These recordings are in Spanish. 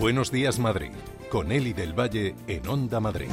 Buenos días, Madrid, con Eli del Valle en Onda Madrid.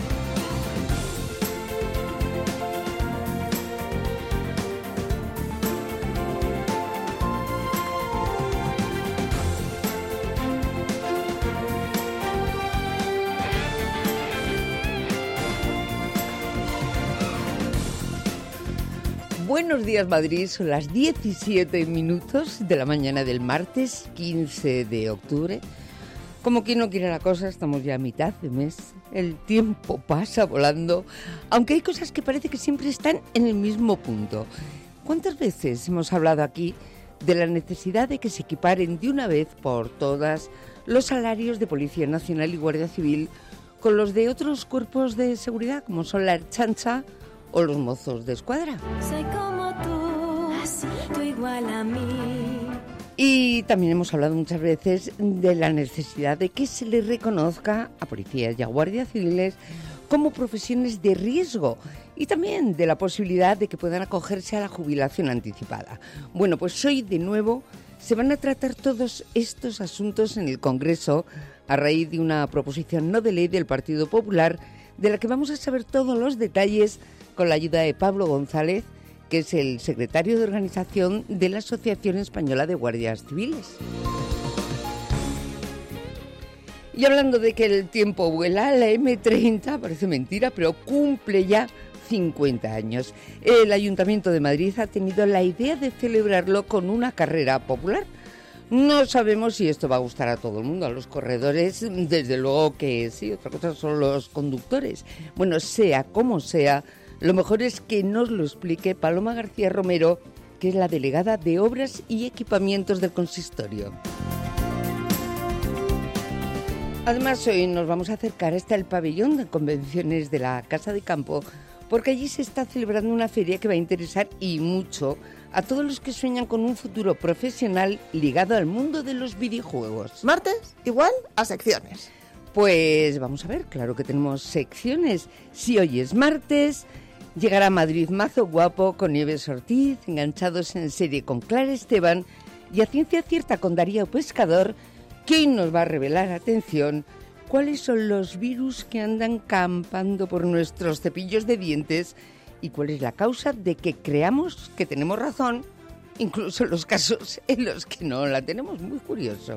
Buenos días, Madrid. Son las 17 minutos de la mañana del martes 15 de octubre. Como quien no quiere la cosa, estamos ya a mitad de mes. El tiempo pasa volando, aunque hay cosas que parece que siempre están en el mismo punto. ¿Cuántas veces hemos hablado aquí de la necesidad de que se equiparen de una vez por todas los salarios de Policía Nacional y Guardia Civil con los de otros cuerpos de seguridad, como son la Ertzaintza o los mozos de escuadra? Soy como tú, así tú igual a mí. Y también hemos hablado muchas veces de la necesidad de que se les reconozca a policías y a guardias civiles como profesiones de riesgo y también de la posibilidad de que puedan acogerse a la jubilación anticipada. Bueno, pues hoy de nuevo se van a tratar todos estos asuntos en el Congreso a raíz de una proposición no de ley del Partido Popular de la que vamos a saber todos los detalles con la ayuda de Pablo González, que es el secretario de organización de la Asociación Española de Guardias Civiles. Y hablando de que el tiempo vuela, la M30, parece mentira, pero cumple ya 50 años. El Ayuntamiento de Madrid ha tenido la idea de celebrarlo con una carrera popular. No sabemos si esto va a gustar a todo el mundo, a los corredores, desde luego que sí, otra cosa son los conductores. Bueno, sea como sea, lo mejor es que nos lo explique Paloma García Romero, que es la delegada de Obras y Equipamientos del Consistorio. Además, hoy nos vamos a acercar hasta el pabellón de convenciones de la Casa de Campo, porque allí se está celebrando una feria que va a interesar y mucho a todos los que sueñan con un futuro profesional ligado al mundo de los videojuegos. Martes, igual a secciones. Pues vamos a ver, claro que tenemos secciones. Si hoy es martes, llegará a Madrid Mazo Guapo con Nieves Ortiz, enganchados en serie con Clara Esteban y a ciencia cierta con Darío Pescador, que hoy nos va a revelar, atención, cuáles son los virus que andan campando por nuestros cepillos de dientes y cuál es la causa de que creamos que tenemos razón, incluso en los casos en los que no la tenemos. Muy curioso.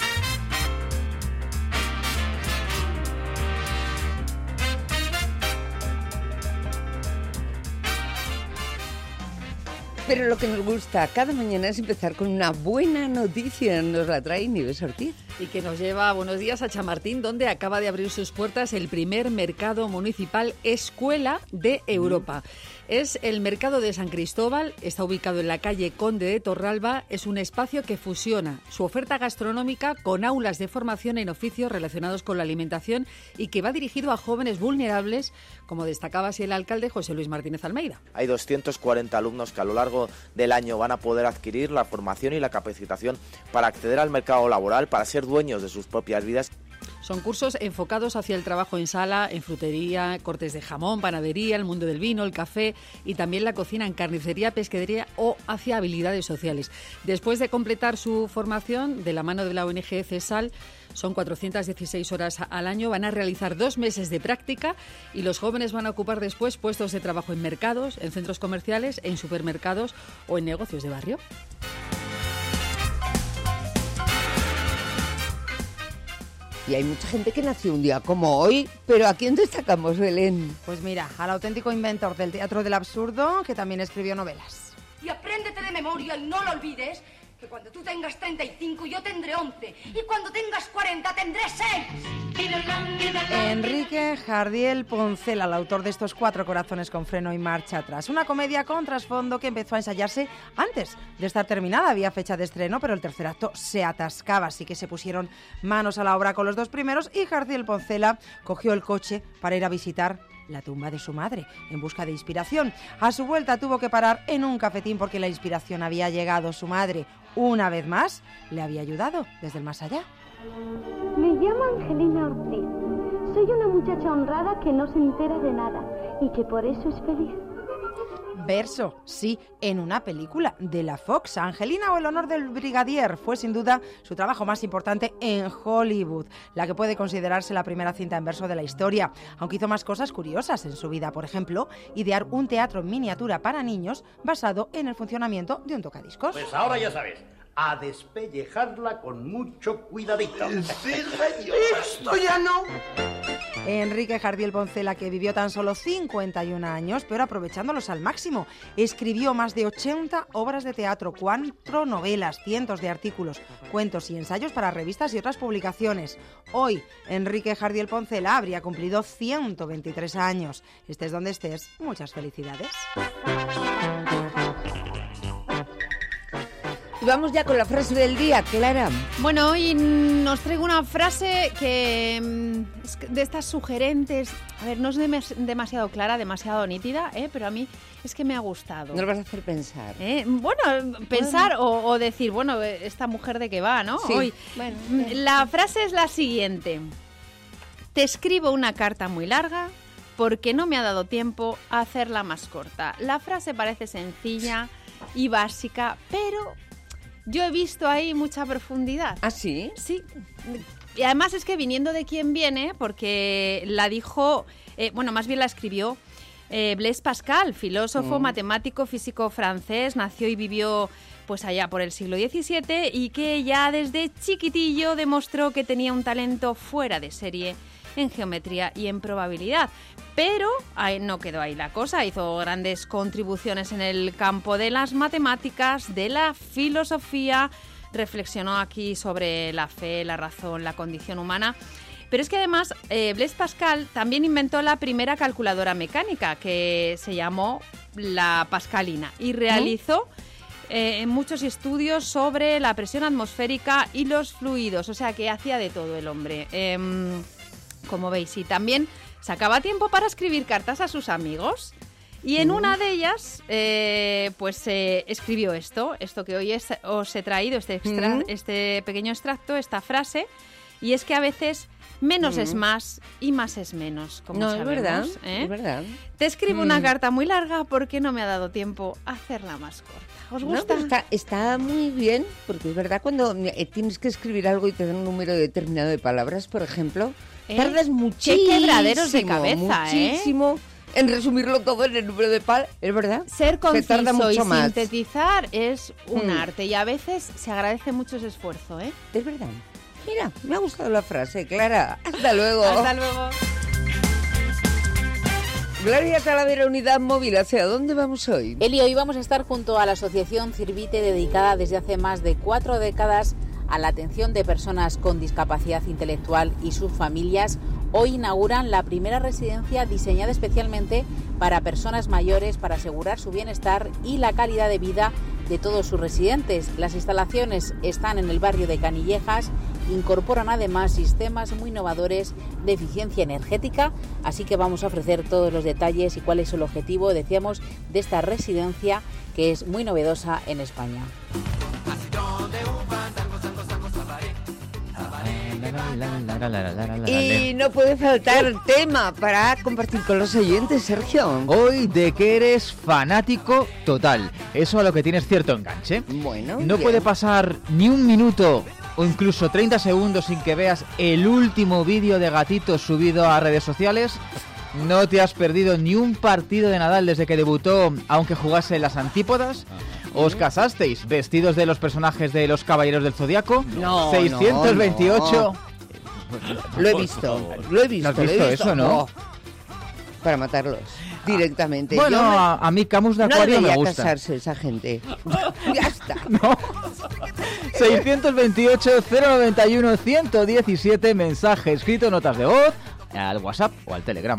Pero lo que nos gusta cada mañana es empezar con una buena noticia. Nos la trae Nieves Ortiz. Y que nos lleva buenos días a Chamartín, donde acaba de abrir sus puertas el primer mercado municipal escuela de Europa. Es el Mercado de San Cristóbal, está ubicado en la calle Conde de Torralba, es un espacio que fusiona su oferta gastronómica con aulas de formación en oficios relacionados con la alimentación y que va dirigido a jóvenes vulnerables, como destacaba así el alcalde José Luis Martínez Almeida. Hay 240 alumnos que a lo largo del año van a poder adquirir la formación y la capacitación para acceder al mercado laboral, para ser dueños de sus propias vidas. Son cursos enfocados hacia el trabajo en sala, en frutería, cortes de jamón, panadería, el mundo del vino, el café y también la cocina en carnicería, pesquería o hacia habilidades sociales. Después de completar su formación de la mano de la ONG CESAL, son 416 horas al año, van a realizar 2 meses de práctica y los jóvenes van a ocupar después puestos de trabajo en mercados, en centros comerciales, en supermercados o en negocios de barrio. Y hay mucha gente que nació un día como hoy, pero ¿a quién destacamos, Belén? Pues mira, al auténtico inventor del teatro del absurdo, que también escribió novelas. Y apréndete de memoria y no lo olvides, que cuando tú tengas 35 yo tendré 11 y cuando tengas 40 tendré 6. Enrique Jardiel Poncela, el autor de estos 4 corazones con freno y marcha atrás. Una comedia con trasfondo que empezó a ensayarse antes de estar terminada. Había fecha de estreno, pero el tercer acto se atascaba, así que se pusieron manos a la obra con los 2 primeros y Jardiel Poncela cogió el coche para ir a visitar la tumba de su madre, en busca de inspiración. A su vuelta tuvo que parar en un cafetín porque la inspiración había llegado. Su madre, una vez más, le había ayudado desde el más allá. Me llamo Angelina Ortiz. Soy una muchacha honrada que no se entera de nada y que por eso es feliz. Verso, sí, en una película de la Fox. Angelina o el honor del brigadier fue sin duda su trabajo más importante en Hollywood, la que puede considerarse la primera cinta en verso de la historia, aunque hizo más cosas curiosas en su vida, por ejemplo, idear un teatro en miniatura para niños basado en el funcionamiento de un tocadiscos. Pues ahora ya sabes, a despellejarla con mucho cuidadito. Sí, señor. Esto ya no. Enrique Jardiel Poncela, que vivió tan solo 51 años, pero aprovechándolos al máximo, escribió más de 80 obras de teatro, 4 novelas, cientos de artículos, cuentos y ensayos para revistas y otras publicaciones. Hoy, Enrique Jardiel Poncela habría cumplido 123 años. Estés donde estés, muchas felicidades. Vamos ya con la frase del día, Clara. Bueno, hoy nos traigo una frase que es de estas sugerentes. A ver, no es demasiado clara, demasiado nítida, pero a mí es que me ha gustado. No lo vas a hacer pensar. Bueno, pensar o decir, bueno, esta mujer de qué va, ¿no? Sí. Hoy, bueno. La frase es la siguiente. Te escribo una carta muy larga porque no me ha dado tiempo a hacerla más corta. La frase parece sencilla y básica, pero yo he visto ahí mucha profundidad. ¿Ah, sí? Sí. Y además es que viniendo de quién viene, porque la dijo, más bien la escribió Blaise Pascal, filósofo, matemático, físico francés, nació y vivió pues allá por el siglo XVII y que ya desde chiquitillo demostró que tenía un talento fuera de serie en geometría y en probabilidad. Pero no quedó ahí la cosa, hizo grandes contribuciones en el campo de las matemáticas, de la filosofía, reflexionó aquí sobre la fe, la razón, la condición humana. Pero es que además Blaise Pascal también inventó la primera calculadora mecánica, que se llamó la pascalina, y realizó muchos estudios sobre la presión atmosférica y los fluidos, o sea que hacía de todo el hombre. Como veis, y también sacaba tiempo para escribir cartas a sus amigos. Y en una de ellas, escribió esto que hoy os he traído, este pequeño extracto, esta frase. Y es que a veces menos es más y más es menos, como sabemos. Es verdad. Te escribo una carta muy larga porque no me ha dado tiempo a hacerla más corta. ¿Os gusta? No, está muy bien, porque es verdad, cuando tienes que escribir algo y te dan un número determinado de palabras, por ejemplo, tardas muchísimo. Qué quebraderos de cabeza, muchísimo en resumirlo todo en el número de palabras, ¿es verdad? Ser conciso tarda mucho y más. sintetizar es un arte, y a veces se agradece mucho ese esfuerzo, ¿eh? Es verdad. Mira, me ha gustado la frase, Clara. Hasta luego. Hasta luego. Gloria Talavera, Unidad Móvil, ¿hacia dónde vamos hoy? Eli, hoy vamos a estar junto a la Asociación Cirvite, dedicada desde hace más de 4 décadas a la atención de personas con discapacidad intelectual y sus familias. Hoy inauguran la primera residencia diseñada especialmente para personas mayores, para asegurar su bienestar y la calidad de vida de todos sus residentes. Las instalaciones están en el barrio de Canillejas, incorporan además sistemas muy innovadores de eficiencia energética, así que vamos a ofrecer todos los detalles y cuál es el objetivo, decíamos, de esta residencia que es muy novedosa en España. Y no puede faltar tema para compartir con los oyentes, Sergio. Hoy de que eres fanático total. Eso a lo que tienes cierto enganche. Bueno, no bien. puede pasar ni un minuto o incluso 30 segundos sin que veas el último vídeo de gatitos subido a redes sociales. No te has perdido ni un partido de Nadal desde que debutó, aunque jugase en las antípodas. ¿Os casasteis vestidos de los personajes de los Caballeros del Zodiaco? No, 628... no. Lo he visto. ¿No has visto eso, no? Oh, para matarlos directamente. Bueno, a mí Camus de Acuario me gusta. No casarse esa gente. Ya está. No. 628 091 117, mensaje escrito, notas de voz, al WhatsApp o al Telegram.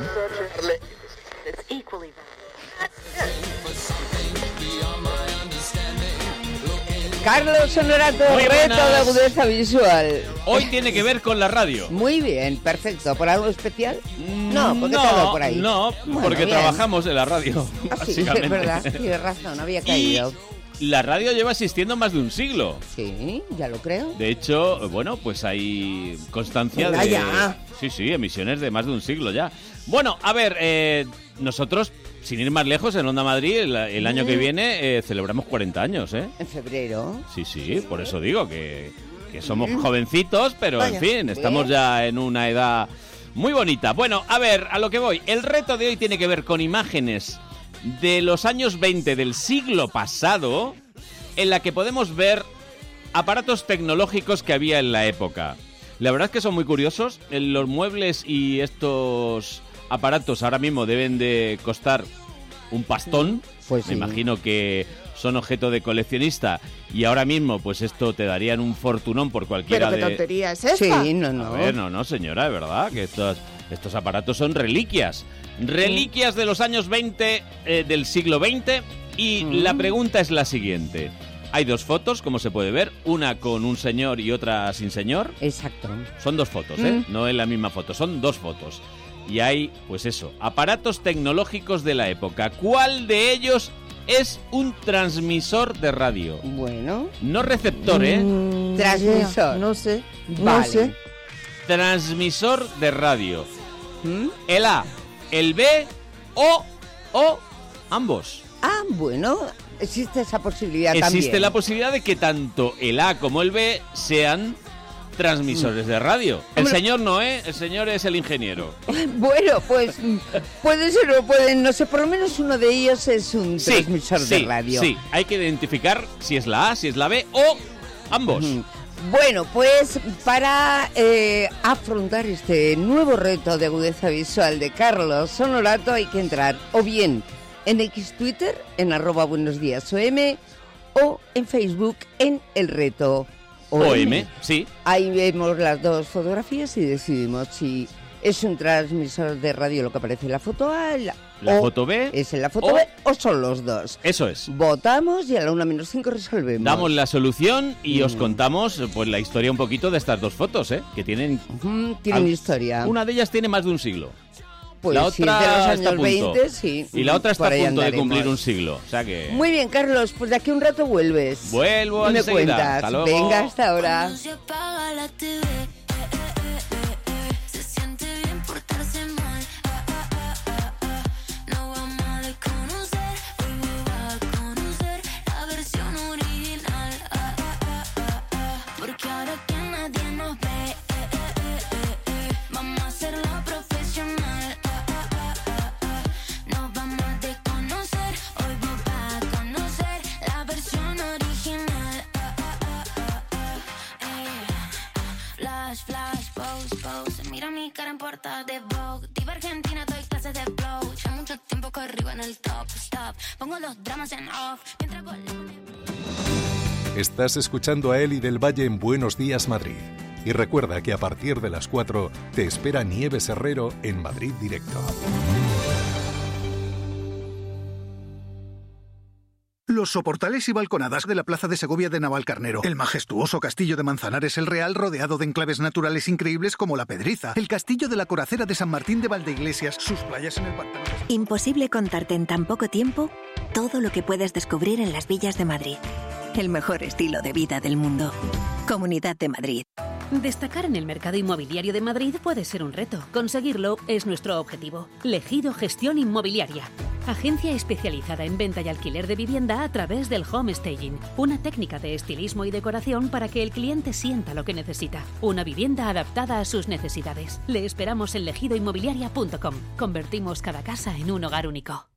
Carlos Honorato, reto de agudeza visual. Hoy tiene que ver con la radio. Muy bien, perfecto. ¿Por algo especial? No, porque todo por ahí. No, bueno, porque bien. Trabajamos en la radio. Ah, sí, es verdad, tienes razón, había caído. la radio lleva existiendo más de un siglo. Sí, ya lo creo. De hecho, bueno, pues hay constancia Venga, de... ya. Sí, emisiones de más de un siglo ya. Bueno, a ver, nosotros, sin ir más lejos, en Onda Madrid, el año que viene celebramos 40 años, ¿eh? En febrero. Sí, por eso digo que somos jovencitos, pero Vaya, en fin, estamos ya en una edad muy bonita. Bueno, a ver, a lo que voy. El reto de hoy tiene que ver con imágenes de los años 20 del siglo pasado, en la que podemos ver aparatos tecnológicos que había en la época. La verdad es que son muy curiosos. Los muebles y estos aparatos ahora mismo deben de costar un pastón. Pues sí. Me imagino que son objeto de coleccionista y ahora mismo pues esto te darían un fortunón por cualquiera ¿Pero qué de... tontería es esta? Sí, no. A ver, no, señora, de verdad, que estos aparatos son reliquias. Reliquias de los años 20 del siglo XX. Y la pregunta es la siguiente. Hay dos fotos, como se puede ver, una con un señor y otra sin señor. Exacto. Son dos fotos, ¿eh? No es la misma foto, son dos fotos. Y hay, pues eso, aparatos tecnológicos de la época. ¿Cuál de ellos es un transmisor de radio? Bueno. No receptor, ¿eh? Transmisor. No sé. Vale. No sé. Transmisor de radio. El A, el B o ambos. Ah, bueno, existe esa posibilidad también. Existe la posibilidad de que tanto el A como el B sean transmisores de radio. El señor no, ¿eh? El señor es el ingeniero. Bueno, pues puede ser o puede, no sé, por lo menos uno de ellos es un transmisor de radio. Sí, hay que identificar si es la A, si es la B o ambos. Bueno, pues para afrontar este nuevo reto de agudeza visual de Carlos Honorato hay que entrar o bien en X Twitter, en @buenosdiasOM, o en Facebook, en El Reto OM. Sí. Ahí vemos las dos fotografías y decidimos si es un transmisor de radio lo que aparece en la foto A, la foto B, es en la foto B, o son los dos. Eso es. Votamos y a la 1-5 resolvemos. Damos la solución y os contamos pues la historia un poquito de estas dos fotos, que tienen... Tienen historia. Una de ellas tiene más de un siglo. Pues la si otra es de los años está a punto. 20, sí. Y la otra está Por a ahí punto de andaremos. cumplir un siglo. O sea que... Muy bien, Carlos, pues de aquí a un rato vuelves. Vuelvo y me enseguida. cuentas. Hasta luego. Venga, hasta ahora. Mira mi cara en portada de Vogue. Diva Argentina, doy clases de flow. Ya mucho tiempo que arriba en el top, stop. Pongo los dramas en off. Mientras Estás escuchando a Eli del Valle en Buenos Días Madrid. Y recuerda que a partir de las 4 te espera Nieves Herrero en Madrid Directo. Los soportales y balconadas de la Plaza de Segovia de Navalcarnero, el majestuoso castillo de Manzanares el Real rodeado de enclaves naturales increíbles como La Pedriza, el castillo de la Coracera de San Martín de Valdeiglesias, sus playas en el pantano. Imposible contarte en tan poco tiempo todo lo que puedes descubrir en las villas de Madrid. El mejor estilo de vida del mundo. Comunidad de Madrid. Destacar en el mercado inmobiliario de Madrid puede ser un reto. Conseguirlo es nuestro objetivo. Legido Gestión Inmobiliaria. Agencia especializada en venta y alquiler de vivienda a través del home staging. Una técnica de estilismo y decoración para que el cliente sienta lo que necesita. Una vivienda adaptada a sus necesidades. Le esperamos en legidoinmobiliaria.com. Convertimos cada casa en un hogar único.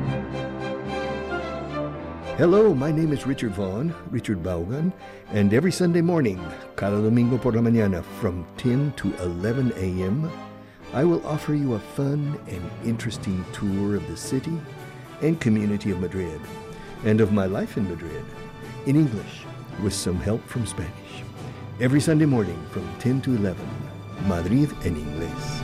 Hello, my name is Richard Vaughn, Richard Vaughan, and every Sunday morning, cada domingo por la mañana, from 10 to 11 a.m., I will offer you a fun and interesting tour of the city and community of Madrid, and of my life in Madrid, in English, with some help from Spanish. Every Sunday morning, from 10 to 11, Madrid en inglés.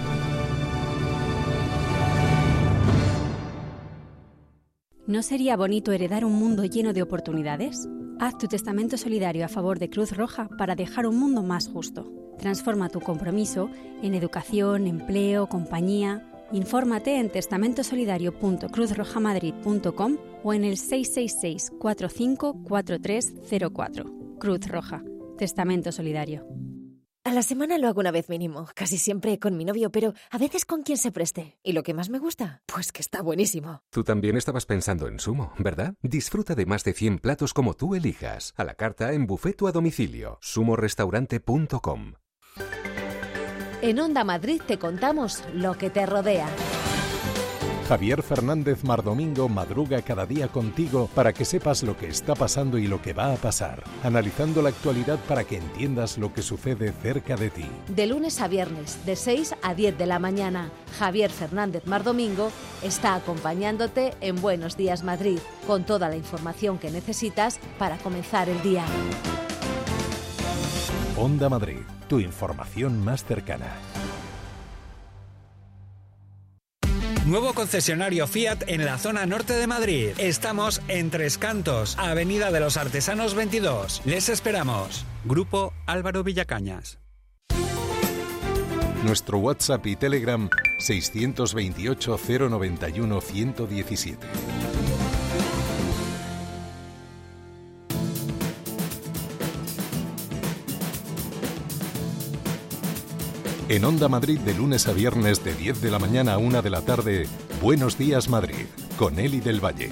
¿No sería bonito heredar un mundo lleno de oportunidades? Haz tu testamento solidario a favor de Cruz Roja para dejar un mundo más justo. Transforma tu compromiso en educación, empleo, compañía Infórmate en testamentosolidario.cruzrojamadrid.com o en el 666 45 4304. Cruz Roja. Testamento Solidario. A la semana lo hago una vez mínimo, casi siempre con mi novio, pero a veces con quien se preste. ¿Y lo que más me gusta? Pues que está buenísimo. Tú también estabas pensando en Sumo, ¿verdad? Disfruta de más de 100 platos como tú elijas, a la carta, en buffet o a domicilio. sumorestaurante.com. En Onda Madrid te contamos lo que te rodea. Javier Fernández Mardomingo madruga cada día contigo para que sepas lo que está pasando y lo que va a pasar, analizando la actualidad para que entiendas lo que sucede cerca de ti. De lunes a viernes, de 6 a 10 de la mañana, Javier Fernández Mardomingo está acompañándote en Buenos Días Madrid, con toda la información que necesitas para comenzar el día. Onda Madrid, tu información más cercana. Nuevo concesionario Fiat en la zona norte de Madrid. Estamos en Tres Cantos, Avenida de los Artesanos 22. Les esperamos. Grupo Álvaro Villacañas. Nuestro WhatsApp y Telegram 628 091 117. En Onda Madrid, de lunes a viernes, de 10 de la mañana a 1 de la tarde, Buenos Días Madrid, con Eli del Valle.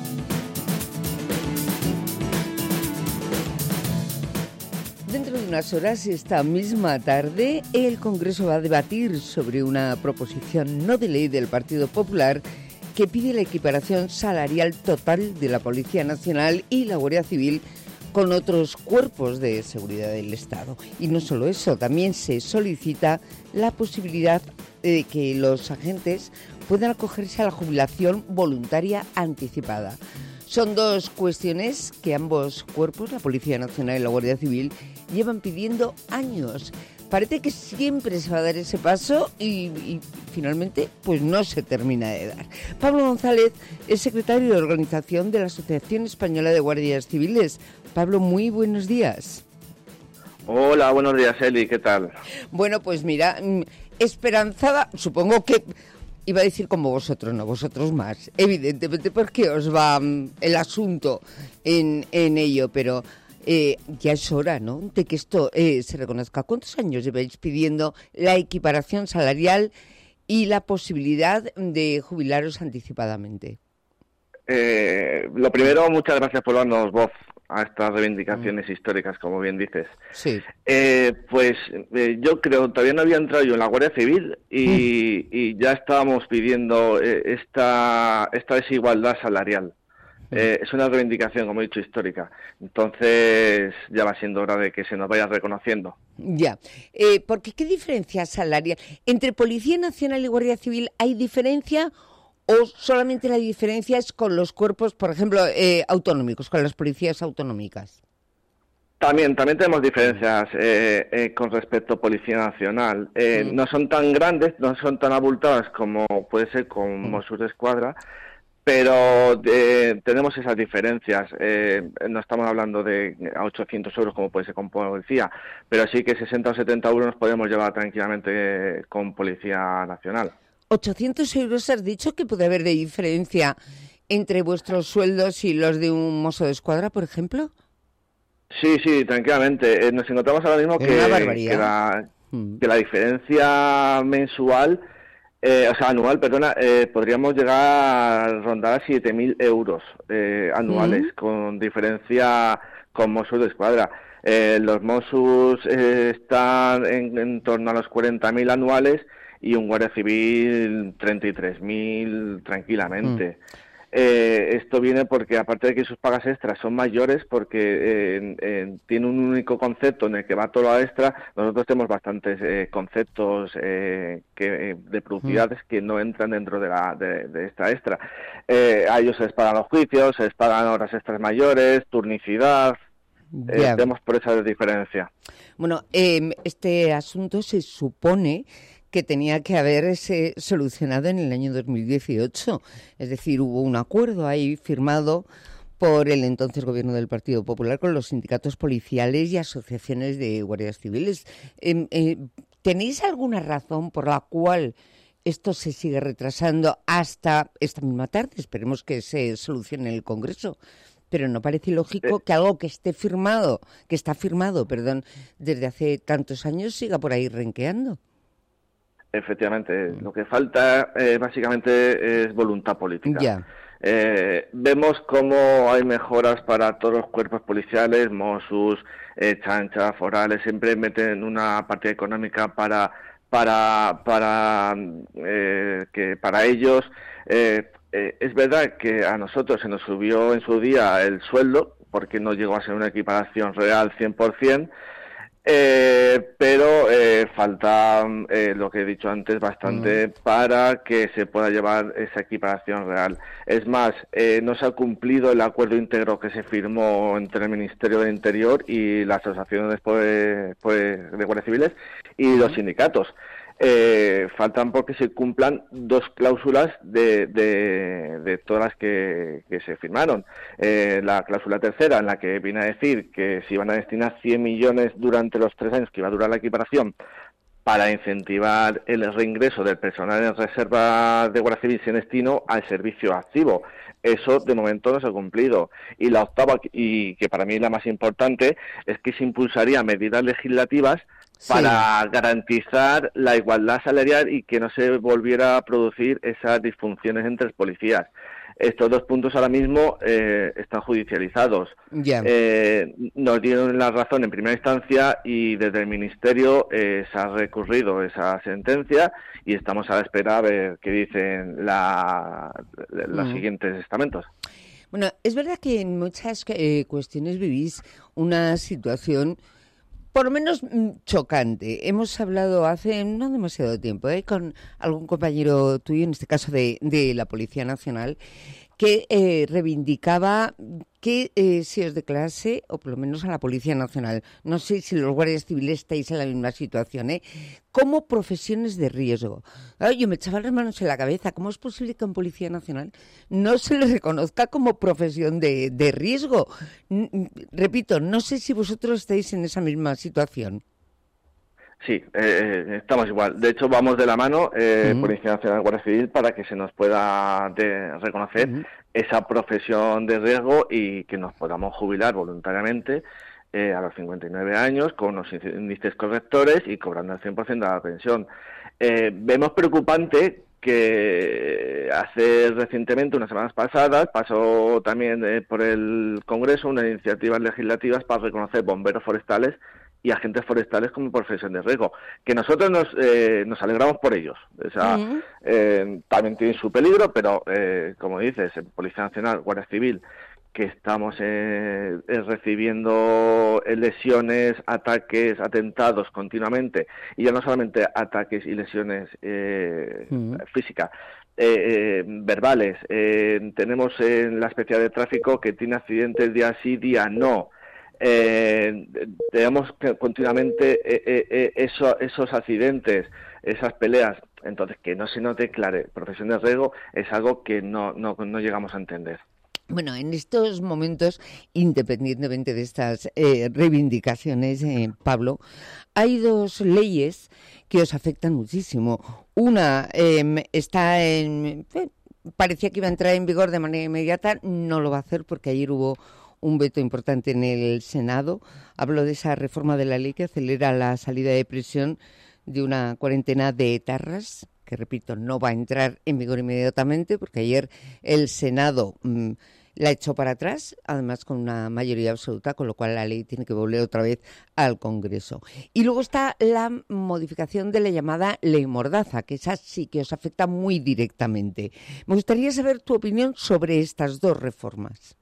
Dentro de unas horas, esta misma tarde, el Congreso va a debatir sobre una proposición no de ley del Partido Popular que pide la equiparación salarial total de la Policía Nacional y la Guardia Civil con otros cuerpos de seguridad del Estado. Y no solo eso, también se solicita la posibilidad de que los agentes puedan acogerse a la jubilación voluntaria anticipada. Son dos cuestiones que ambos cuerpos, la Policía Nacional y la Guardia Civil, llevan pidiendo años. Parece que siempre se va a dar ese paso y finalmente pues no se termina de dar. Pablo González es secretario de organización de la Asociación Española de Guardias Civiles. Pablo, muy buenos días. Hola, buenos días, Eli, ¿qué tal? Bueno, pues mira, esperanzada, supongo que iba a decir como vosotros, no vosotros más, evidentemente porque os va el asunto en ello, pero ya es hora, ¿no?, de que esto se reconozca. ¿Cuántos años lleváis pidiendo la equiparación salarial y la posibilidad de jubilaros anticipadamente? Lo primero, muchas gracias por darnos voz a estas reivindicaciones históricas, como bien dices. Sí. Yo creo, todavía no había entrado yo en la Guardia Civil y ya estábamos pidiendo esta desigualdad salarial. Es una reivindicación, como he dicho, histórica. Entonces ya va siendo hora de que se nos vaya reconociendo. Ya, porque ¿qué diferencia salarial? ¿Entre Policía Nacional y Guardia Civil hay diferencia o solamente la diferencia es con los cuerpos, por ejemplo, autonómicos, con las policías autonómicas? También tenemos diferencias con respecto a Policía Nacional. No son tan grandes, no son tan abultadas como puede ser con Mossos d'Esquadra, pero tenemos esas diferencias. No estamos hablando de a 800 euros como puede ser con Policía, pero sí que 60 o 70 euros nos podemos llevar tranquilamente con Policía Nacional. 800 euros, has dicho que puede haber de diferencia entre vuestros sueldos y los de un mozo de escuadra, por ejemplo. Sí, tranquilamente. Nos encontramos ahora mismo que la diferencia mensual, anual, podríamos llegar a rondar a 7.000 euros anuales, con diferencia con Mossos d'Esquadra. Los Mossos están en torno a los 40.000 anuales y un Guardia Civil 33.000 tranquilamente. Esto viene porque, aparte de que sus pagas extras son mayores, porque tiene un único concepto en el que va todo lo extra, nosotros tenemos bastantes conceptos de productividades que no entran dentro de esta extra. A ellos se les pagan los juicios, se les pagan horas extras mayores, turnicidad. Vemos por esa diferencia. Bueno, este asunto se supone que tenía que haberse solucionado en el año 2018. Es decir, hubo un acuerdo ahí firmado por el entonces gobierno del Partido Popular con los sindicatos policiales y asociaciones de guardias civiles. ¿Tenéis alguna razón por la cual esto se sigue retrasando hasta esta misma tarde. Esperemos que se solucione en el Congreso. Pero no parece lógico que algo que está firmado, desde hace tantos años siga por ahí renqueando. Efectivamente, lo que falta básicamente es voluntad política. Ya. Vemos cómo hay mejoras para todos los cuerpos policiales, Mossos, Chancha, Forales, siempre meten una partida económica para ellos. Es verdad que a nosotros se nos subió en su día el sueldo, porque no llegó a ser una equiparación real 100%, pero falta, lo que he dicho antes, bastante para que se pueda llevar esa equiparación real. Es más, no se ha cumplido el acuerdo íntegro que se firmó entre el Ministerio del Interior y las asociaciones de guardias civiles y los sindicatos. Faltan porque se cumplan 2 cláusulas de todas las que se firmaron. La cláusula tercera, en la que viene a decir que se iban a destinar 100 millones durante los 3 años que iba a durar la equiparación para incentivar el reingreso del personal en reserva de Guardia Civil sin destino al servicio activo. Eso de momento no se ha cumplido. Y la octava, y que para mí es la más importante, es que se impulsaría medidas legislativas para garantizar la igualdad salarial y que no se volviera a producir esas disfunciones entre policías. Estos 2 puntos ahora mismo están judicializados. Nos dieron la razón en primera instancia y desde el Ministerio se ha recurrido esa sentencia y estamos a la espera a ver qué dicen los siguientes estamentos. Bueno, es verdad que en muchas cuestiones vivís una situación por lo menos chocante. Hemos hablado hace no demasiado tiempo con algún compañero tuyo, en este caso de la Policía Nacional, que reivindicaba que se os declarase, o por lo menos a la Policía Nacional, no sé si los guardias civiles estáis en la misma situación, como profesiones de riesgo. Yo me echaba las manos en la cabeza. ¿Cómo es posible que a un Policía Nacional no se le reconozca como profesión de riesgo? Repito, no sé si vosotros estáis en esa misma situación. Sí, estamos igual. De hecho, vamos de la mano, Policía Nacional y Guardia Civil, para que se nos pueda reconocer esa profesión de riesgo y que nos podamos jubilar voluntariamente a los 59 años con los índices correctores y cobrando el 100% de la pensión. Vemos preocupante que hace recientemente, unas semanas pasadas, pasó también por el Congreso unas iniciativas legislativas para reconocer bomberos forestales y agentes forestales como profesión de riesgo, que nosotros nos alegramos por ellos. O sea, también tienen su peligro, pero como dices, en Policía Nacional, Guardia Civil, que estamos recibiendo lesiones, ataques, atentados continuamente, y ya no solamente ataques y lesiones físicas, verbales. Tenemos en la especial de tráfico que tiene accidentes día sí, día no. Tenemos continuamente esos accidentes, esas peleas. Entonces, que no se nos declare profesión de riesgo es algo que no llegamos a entender. Bueno, en estos momentos, independientemente de estas reivindicaciones, Pablo, hay 2 leyes que os afectan muchísimo. Una está parecía que iba a entrar en vigor de manera inmediata, no lo va a hacer porque ayer hubo un veto importante en el Senado. Hablo de esa reforma de la ley que acelera la salida de prisión de una cuarentena de etarras, que repito, no va a entrar en vigor inmediatamente porque ayer el Senado la echó para atrás, además con una mayoría absoluta, con lo cual la ley tiene que volver otra vez al Congreso. Y luego está la modificación de la llamada Ley Mordaza, que esa sí que os afecta muy directamente. Me gustaría saber tu opinión sobre estas 2 reformas.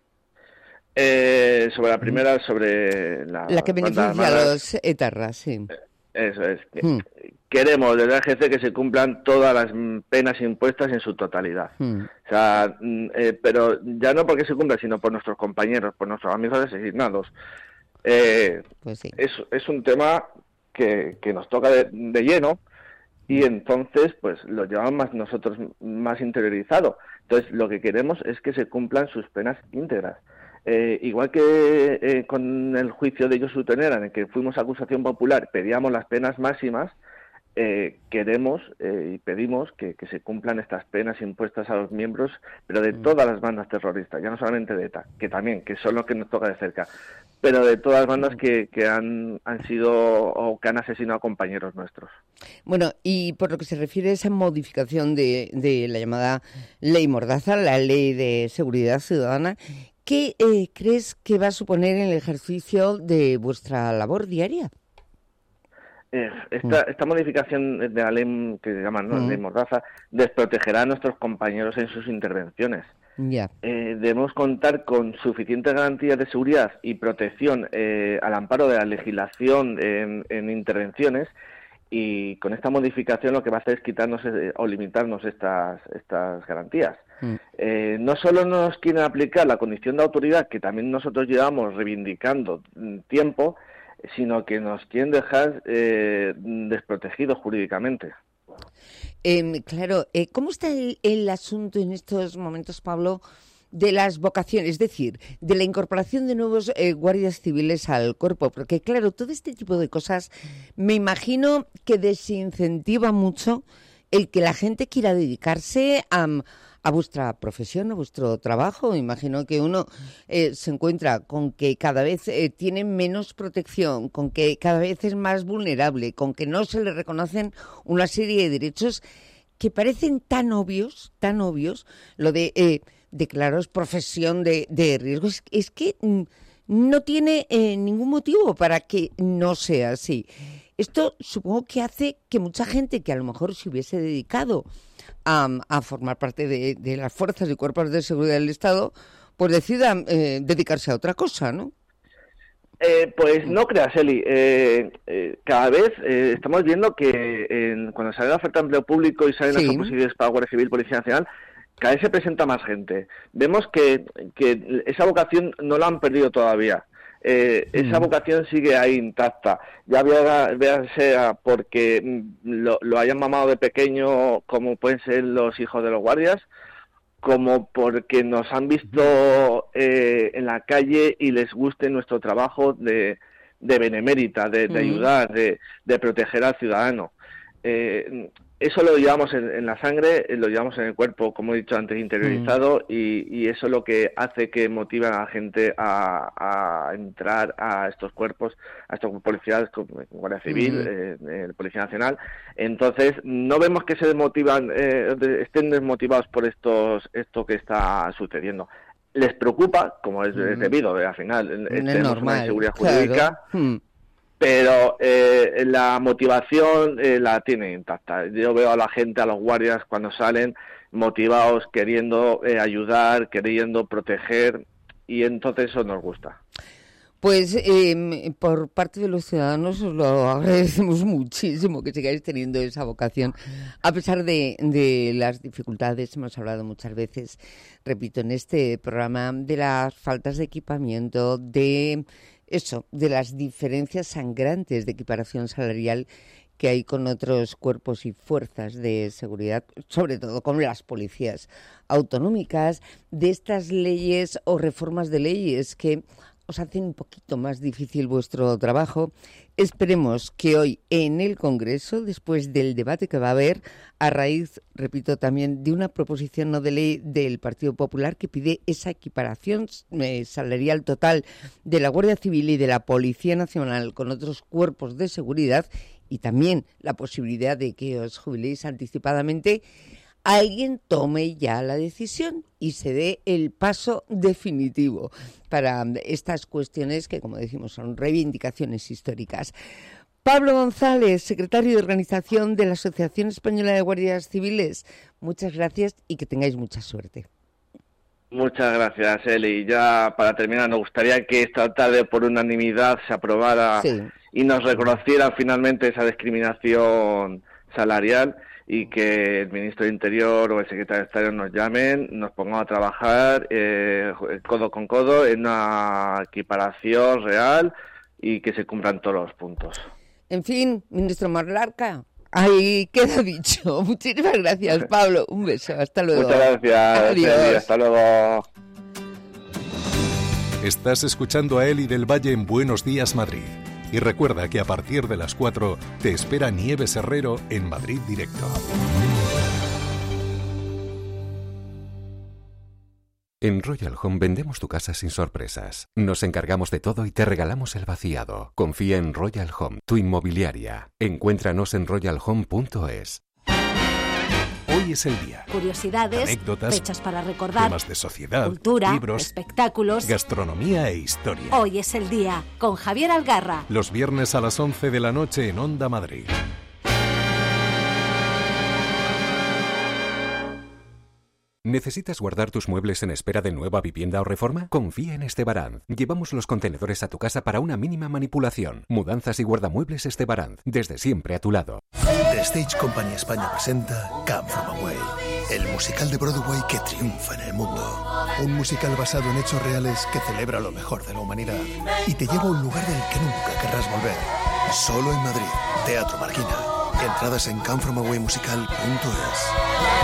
Sobre la primera, sobre la que beneficia a los etarras, sí. Eso es. Queremos desde la agencia que se cumplan todas las penas impuestas en su totalidad. O sea, pero ya no porque se cumpla, sino por nuestros compañeros, por nuestros amigos asesinados. Pues sí. Es un tema que nos toca de lleno y entonces pues lo llevamos nosotros más interiorizado. Entonces lo que queremos es que se cumplan sus penas íntegras. Igual que con el juicio de Josu Tenera, en el que fuimos acusación popular, pedíamos las penas máximas, queremos y pedimos que se cumplan estas penas impuestas a los miembros, pero de todas las bandas terroristas, ya no solamente de ETA, que también, que son los que nos toca de cerca, pero de todas las bandas que han sido o que han asesinado a compañeros nuestros. Bueno, y por lo que se refiere a esa modificación de la llamada Ley Mordaza, la Ley de Seguridad Ciudadana, ¿qué crees que va a suponer en el ejercicio de vuestra labor diaria? Esta modificación de la ley que se llama Ley Mordaza desprotegerá a nuestros compañeros en sus intervenciones. Ya. Debemos contar con suficientes garantías de seguridad y protección al amparo de la legislación en intervenciones, y con esta modificación lo que va a hacer es quitarnos o limitarnos estas garantías. No solo nos quieren aplicar la condición de autoridad, que también nosotros llevamos reivindicando tiempo, sino que nos quieren dejar desprotegidos jurídicamente. Claro, ¿cómo está el asunto en estos momentos, Pablo, de las vocaciones, es decir, de la incorporación de nuevos guardias civiles al cuerpo? Porque, claro, todo este tipo de cosas me imagino que desincentiva mucho el que la gente quiera dedicarse a vuestra profesión, a vuestro trabajo. Me imagino que uno se encuentra con que cada vez tiene menos protección, con que cada vez es más vulnerable, con que no se le reconocen una serie de derechos que parecen tan obvios, lo de declararos profesión de riesgo. Es que no tiene ningún motivo para que no sea así. Esto supongo que hace que mucha gente que a lo mejor se hubiese dedicado a formar parte de las fuerzas y cuerpos de seguridad del Estado, pues decidan dedicarse a otra cosa, ¿no? Pues no creas, Eli. Cada vez estamos viendo que cuando sale la oferta de empleo público y salen las oposiciones para Guardia Civil, Policía Nacional, cada vez se presenta más gente. Vemos que esa vocación no la han perdido todavía. Esa vocación sigue ahí intacta, ya sea porque lo hayan mamado de pequeño, como pueden ser los hijos de los guardias, como porque nos han visto en la calle y les guste nuestro trabajo de benemérita, de ayudar, de proteger al ciudadano. Eso lo llevamos en la sangre, lo llevamos en el cuerpo, como he dicho antes, interiorizado, y eso es lo que hace que motive a la gente a entrar a estos cuerpos, a estos policías, como Guardia Civil, Policía Nacional. Entonces, no vemos que se estén desmotivados por esto que está sucediendo. Les preocupa, como es debido, al final, tenemos una inseguridad jurídica. Pero la motivación la tiene intacta. Yo veo a la gente, a los guardias, cuando salen motivados, queriendo ayudar, queriendo proteger, y entonces eso nos gusta. Pues por parte de los ciudadanos os lo agradecemos muchísimo, que sigáis teniendo esa vocación, a pesar de las dificultades. Hemos hablado muchas veces, repito, en este programa, de las faltas de equipamiento, de las diferencias sangrantes de equiparación salarial que hay con otros cuerpos y fuerzas de seguridad, sobre todo con las policías autonómicas, de estas leyes o reformas de leyes que os hacen un poquito más difícil vuestro trabajo. Esperemos que hoy en el Congreso, después del debate que va a haber, a raíz, repito, también de una proposición no de ley del Partido Popular que pide esa equiparación salarial total de la Guardia Civil y de la Policía Nacional con otros cuerpos de seguridad, y también la posibilidad de que os jubiléis anticipadamente, alguien tome ya la decisión y se dé el paso definitivo para estas cuestiones que, como decimos, son reivindicaciones históricas. Pablo González, secretario de Organización de la Asociación Española de Guardias Civiles, muchas gracias y que tengáis mucha suerte. Muchas gracias, Eli. Ya para terminar, nos gustaría que esta tarde por unanimidad se aprobara y nos reconociera finalmente esa discriminación salarial, y que el ministro de Interior o el secretario de Estado nos llamen, nos pongamos a trabajar codo con codo en una equiparación real y que se cumplan todos los puntos. En fin, ministro Marlaska, ahí queda dicho. Muchísimas gracias, Pablo. Un beso, hasta luego. Muchas gracias. Adiós. Hasta luego. Estás escuchando a Eli del Valle en Buenos Días, Madrid. Y recuerda que a partir de las 4 te espera Nieves Herrero en Madrid Directo. En Royal Home vendemos tu casa sin sorpresas. Nos encargamos de todo y te regalamos el vaciado. Confía en Royal Home, tu inmobiliaria. Encuéntranos en royalhome.es. Hoy es el día. Curiosidades, anécdotas, fechas para recordar, temas de sociedad, cultura, libros, espectáculos, gastronomía e historia. Hoy es el día, con Javier Algarra. Los viernes a las 11 de la noche en Onda Madrid. ¿Necesitas guardar tus muebles en espera de nueva vivienda o reforma? Confía en Estebaranz. Llevamos los contenedores a tu casa para una mínima manipulación. Mudanzas y guardamuebles Estebaranz. Desde siempre a tu lado. The Stage Company España presenta Come From Away, el musical de Broadway que triunfa en el mundo. Un musical basado en hechos reales que celebra lo mejor de la humanidad y te lleva a un lugar del que nunca querrás volver. Solo en Madrid, Teatro Marquina. Entradas en comefromawaymusical.es.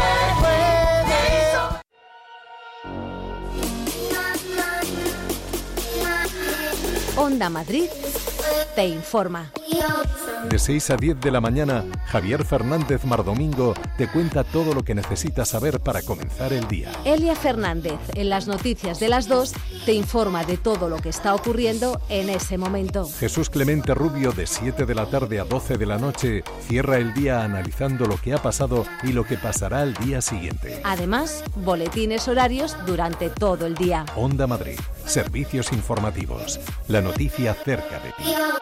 Onda Madrid te informa. De 6 a 10 de la mañana, Javier Fernández Mardomingo te cuenta todo lo que necesitas saber para comenzar el día. Elia Fernández, en las noticias de las 2, te informa de todo lo que está ocurriendo en ese momento. Jesús Clemente Rubio, de 7 de la tarde a 12 de la noche, cierra el día analizando lo que ha pasado y lo que pasará al día siguiente. Además, boletines horarios durante todo el día. Onda Madrid, servicios informativos. La noticia cerca de ti.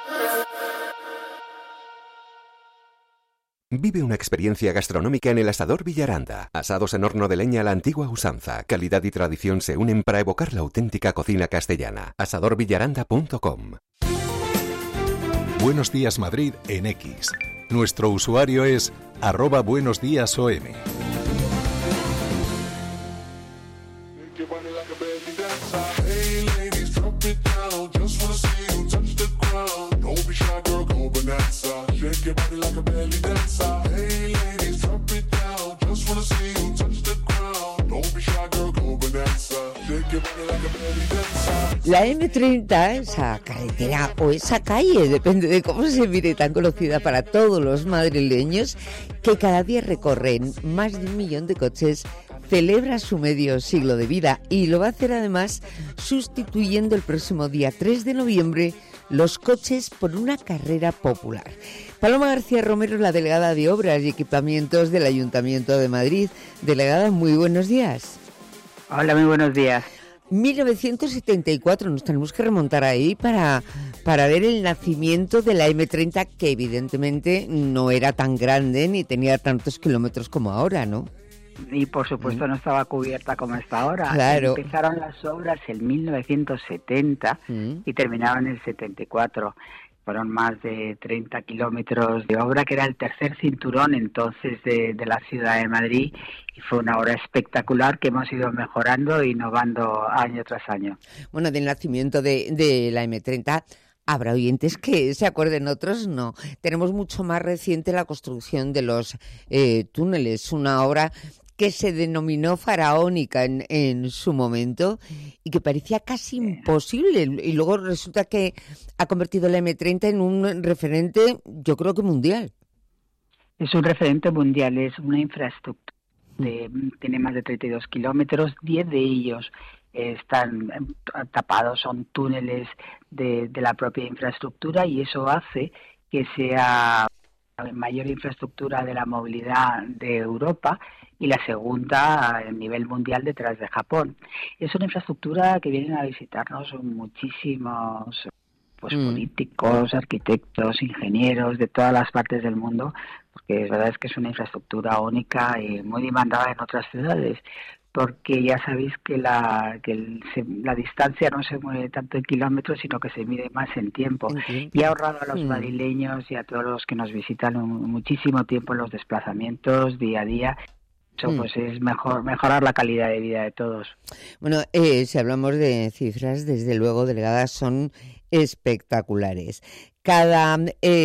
Vive una experiencia gastronómica en el Asador Villaranda. Asados en horno de leña a la antigua usanza. Calidad y tradición se unen para evocar la auténtica cocina castellana. asadorvillaranda.com. Buenos días Madrid en X. Nuestro usuario es @buenosdiasom. La M30, esa carretera o esa calle, depende de cómo se mire, tan conocida para todos los madrileños, que cada día recorren más de 1 millón de coches, celebra su medio siglo de vida y lo va a hacer además sustituyendo el próximo día 3 de noviembre los coches por una carrera popular. Paloma García Romero, la delegada de Obras y Equipamientos del Ayuntamiento de Madrid. Delegada, muy buenos días. Hola, muy buenos días. 1974, nos tenemos que remontar ahí para ver el nacimiento de la M30, que evidentemente no era tan grande ni tenía tantos kilómetros como ahora, ¿no? Y por supuesto no estaba cubierta como está ahora. Claro. Empezaron las obras en 1970 y terminaron en el 74. Fueron más de 30 kilómetros de obra, que era el tercer cinturón entonces de la ciudad de Madrid, y fue una obra espectacular que hemos ido mejorando e innovando año tras año. Bueno, del nacimiento de la M30 habrá oyentes que se acuerden, otros no. Tenemos mucho más reciente la construcción de los túneles, una obra que se denominó faraónica en su momento y que parecía casi imposible. Y luego resulta que ha convertido la M30 en un referente, yo creo que mundial. Es un referente mundial, es una infraestructura. Tiene más de 32 kilómetros, 10 de ellos están tapados, son túneles de la propia infraestructura, y eso hace que sea la mayor infraestructura de la movilidad de Europa y la segunda a nivel mundial detrás de Japón. Es una infraestructura que vienen a visitarnos muchísimos políticos, arquitectos, ingenieros de todas las partes del mundo, porque es verdad que es una infraestructura única y muy demandada en otras ciudades, porque ya sabéis que la distancia no se mueve tanto en kilómetros, sino que se mide más en tiempo. Y ha ahorrado a los madrileños y a todos los que nos visitan muchísimo tiempo en los desplazamientos día a día. Eso pues es mejorar la calidad de vida de todos. Bueno, si hablamos de cifras, desde luego, delegadas, son espectaculares. Cada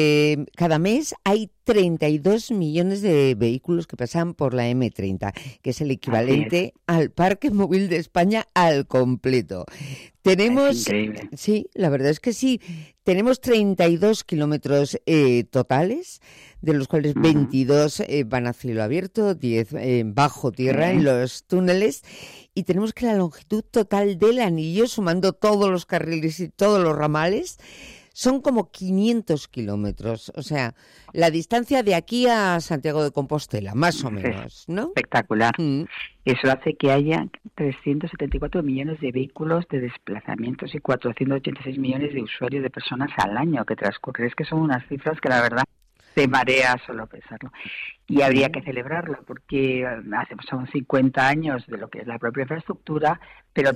mes hay 32 millones de vehículos que pasan por la M30, que es el equivalente al Parque Móvil de España al completo. Tenemos, sí, la verdad es que sí, tenemos 32 kilómetros totales, de los cuales 22 van a cielo abierto, 10 bajo tierra en los túneles, y tenemos que la longitud total del anillo, sumando todos los carriles y todos los ramales, son como 500 kilómetros, o sea, la distancia de aquí a Santiago de Compostela, más o menos, ¿no? Espectacular. Eso hace que haya 374 millones de vehículos de desplazamientos y 486 millones de usuarios de personas al año que transcurre. Es que son unas cifras que la verdad te marea solo pensarlo. Y habría que celebrarlo porque son 50 años de lo que es la propia infraestructura, pero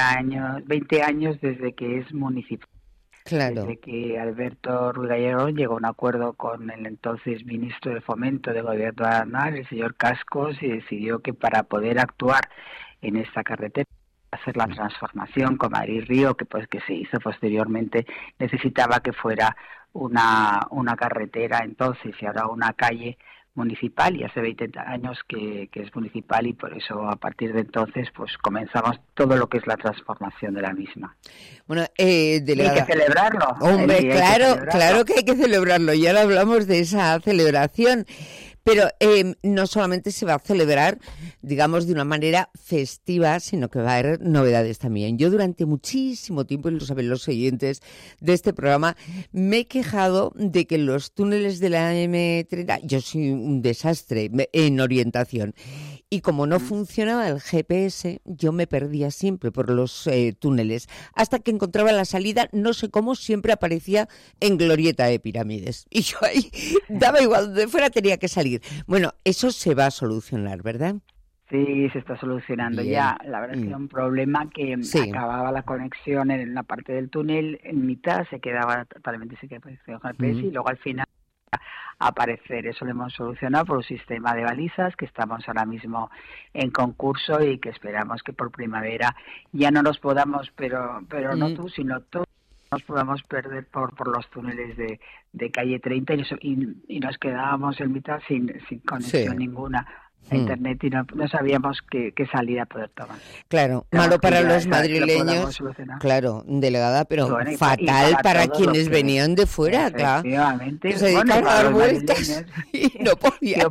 20 años desde que es municipal. Claro. Desde que Alberto Ruiz Gallardón llegó a un acuerdo con el entonces ministro de Fomento del Gobierno nacional, el señor Cascos, y decidió que para poder actuar en esta carretera, hacer la transformación con Madrid-Río, que se hizo posteriormente, necesitaba que fuera una carretera entonces y ahora una calle municipal, y hace 20 años que es municipal, y por eso a partir de entonces pues comenzamos todo lo que es la transformación de la misma. Bueno, delegada, hay que celebrarlo. Hombre, claro que hay que celebrarlo, y ahora hablamos de esa celebración. Pero no solamente se va a celebrar, digamos, de una manera festiva, sino que va a haber novedades también. Yo durante muchísimo tiempo, y lo saben los oyentes de este programa, me he quejado de que los túneles de la M30, yo soy un desastre en orientación, y como no funcionaba el GPS, yo me perdía siempre por los túneles, hasta que encontraba la salida, no sé cómo, siempre aparecía en Glorieta de Pirámides. Y yo ahí, daba igual, donde fuera tenía que salir. Bueno, eso se va a solucionar, ¿verdad? Sí, se está solucionando. Bien. Ya. La verdad es que era un problema que acababa la conexión en la parte del túnel, en mitad se quedaba totalmente sin GPS y luego al final aparecer. Eso lo hemos solucionado por un sistema de balizas que estamos ahora mismo en concurso y que esperamos que por primavera ya no nos podamos, pero no tú, sino todos nos podamos perder por los túneles de calle 30 y nos quedábamos en mitad sin conexión ninguna a internet y no sabíamos qué salida poder tomar. Claro, malo para los madrileños, claro, delegada, pero bueno, fatal para quienes venían de fuera, claro. Efectivamente. Se dedicaban a dar vueltas y no podían.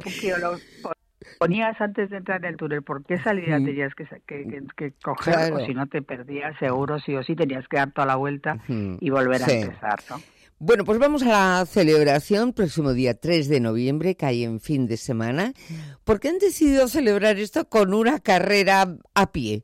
Ponías antes de entrar en el túnel por qué salida tenías que coger, claro. O si no te perdías, seguro sí o sí tenías que dar toda la vuelta y volver a empezar, ¿no? Bueno, pues vamos a la celebración próximo día 3 de noviembre, que hay en fin de semana. ¿Por qué han decidido celebrar esto con una carrera a pie?